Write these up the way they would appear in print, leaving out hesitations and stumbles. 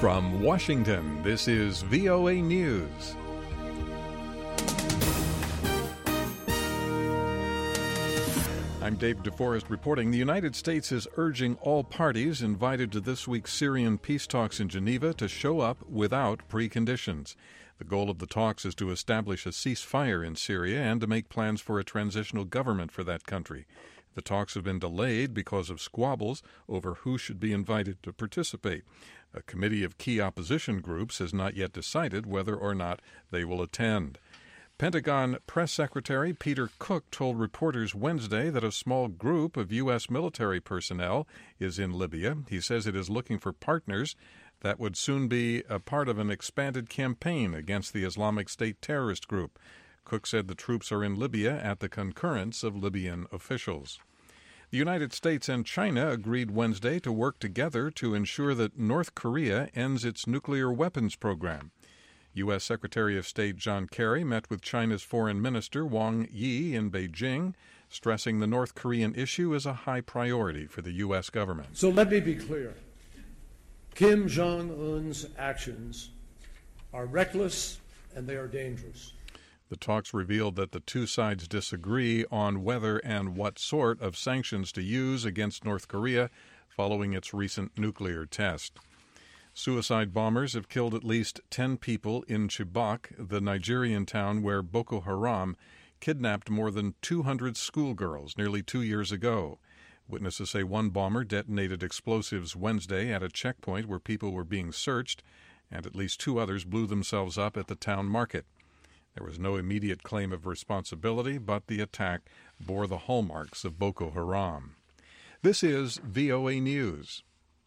From Washington, this is VOA News. I'm Dave DeForest reporting. The United States is urging all parties invited to this week's Syrian peace talks in Geneva to show up without preconditions. The goal of the talks is to establish a ceasefire in Syria and to make plans for a transitional government for that country. The talks have been delayed because of squabbles over who should be invited to participate. A committee of key opposition groups has not yet decided whether or not they will attend. Pentagon Press Secretary Peter Cook told reporters Wednesday that a small group of U.S. military personnel is in Libya. He says it is looking for partners that would soon be a part of an expanded campaign against the Islamic State terrorist group. Cook said the troops are in Libya at the concurrence of Libyan officials. The United States and China agreed Wednesday to work together to ensure that North Korea ends its nuclear weapons program. U.S. Secretary of State John Kerry met with China's Foreign Minister Wang Yi in Beijing, stressing the North Korean issue is a high priority for the U.S. government. So let me be clear. Kim Jong-un's actions are reckless and they are dangerous. The talks revealed that the two sides disagree on whether and what sort of sanctions to use against North Korea following its recent nuclear test. Suicide bombers have killed at least 10 people in Chibok, the Nigerian town where Boko Haram kidnapped more than 200 schoolgirls nearly 2 years ago. Witnesses say one bomber detonated explosives Wednesday at a checkpoint where people were being searched, and at least 2 others blew themselves up at the town market. There was no immediate claim of responsibility, but the attack bore the hallmarks of Boko Haram. This is VOA News.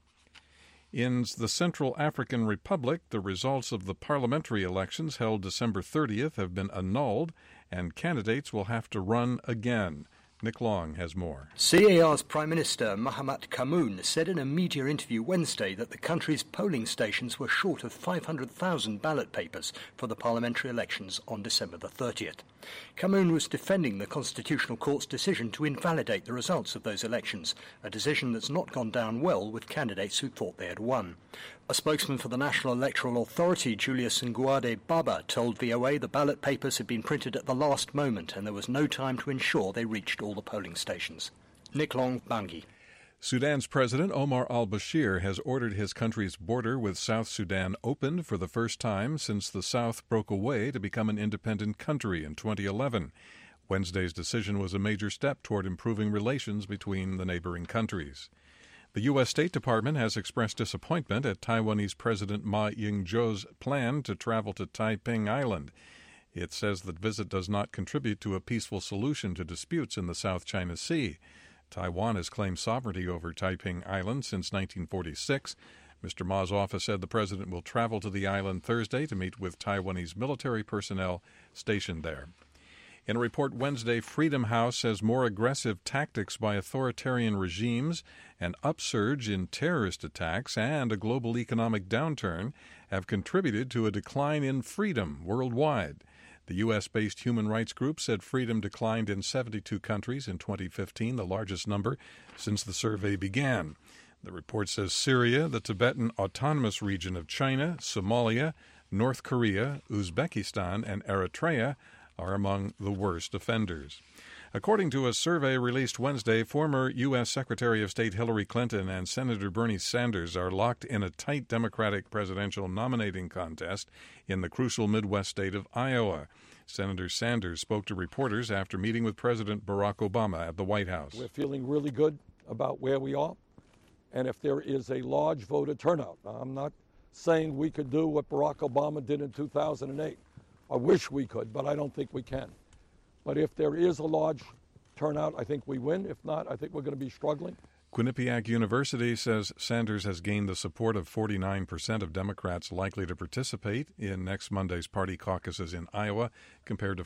In the Central African Republic, the results of the parliamentary elections held December 30th have been annulled, and candidates will have to run again. Nick Long has more. CAR's Prime Minister Mahamat Kamoun said in a media interview Wednesday that the country's polling stations were short of 500,000 ballot papers for the parliamentary elections on December the 30th. Kamoun was defending the Constitutional Court's decision to invalidate the results of those elections, a decision that's not gone down well with candidates who thought they had won. A spokesman for the National Electoral Authority, Julius Nguade Baba, told VOA the ballot papers had been printed at the last moment and there was no time to ensure they reached all the polling stations. Nick Long, Bangui. Sudan's President Omar al-Bashir has ordered his country's border with South Sudan opened for the first time since the South broke away to become an independent country in 2011. Wednesday's decision was a major step toward improving relations between the neighboring countries. The U.S. State Department has expressed disappointment at Taiwanese President Ma Ying-jeou's plan to travel to Taiping Island. It says the visit does not contribute to a peaceful solution to disputes in the South China Sea. Taiwan has claimed sovereignty over Taiping Island since 1946. Mr. Ma's office said the president will travel to the island Thursday to meet with Taiwanese military personnel stationed there. In a report Wednesday, Freedom House says more aggressive tactics by authoritarian regimes, an upsurge in terrorist attacks, and a global economic downturn have contributed to a decline in freedom worldwide. The U.S.-based human rights group said freedom declined in 72 countries in 2015, the largest number since the survey began. The report says Syria, the Tibetan Autonomous Region of China, Somalia, North Korea, Uzbekistan, and Eritrea are among the worst offenders. According to a survey released Wednesday, former U.S. Secretary of State Hillary Clinton and Senator Bernie Sanders are locked in a tight Democratic presidential nominating contest in the crucial Midwest state of Iowa. Senator Sanders spoke to reporters after meeting with President Barack Obama at the White House. We're feeling really good about where we are, and if there is a large voter turnout, I'm not saying we could do what Barack Obama did in 2008. I wish we could, but I don't think we can. But if there is a large turnout, I think we win. If not, I think we're going to be struggling. Quinnipiac University says Sanders has gained the support of 49% of Democrats likely to participate in next Monday's party caucuses in Iowa, compared to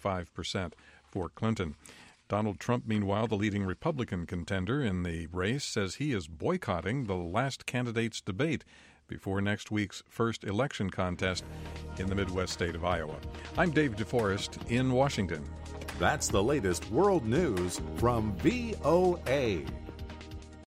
45% for Clinton. Donald Trump, meanwhile, the leading Republican contender in the race, says he is boycotting the last candidates debate before next week's first election contest in the Midwest state of Iowa. I'm Dave DeForest in Washington. That's the latest world news from VOA.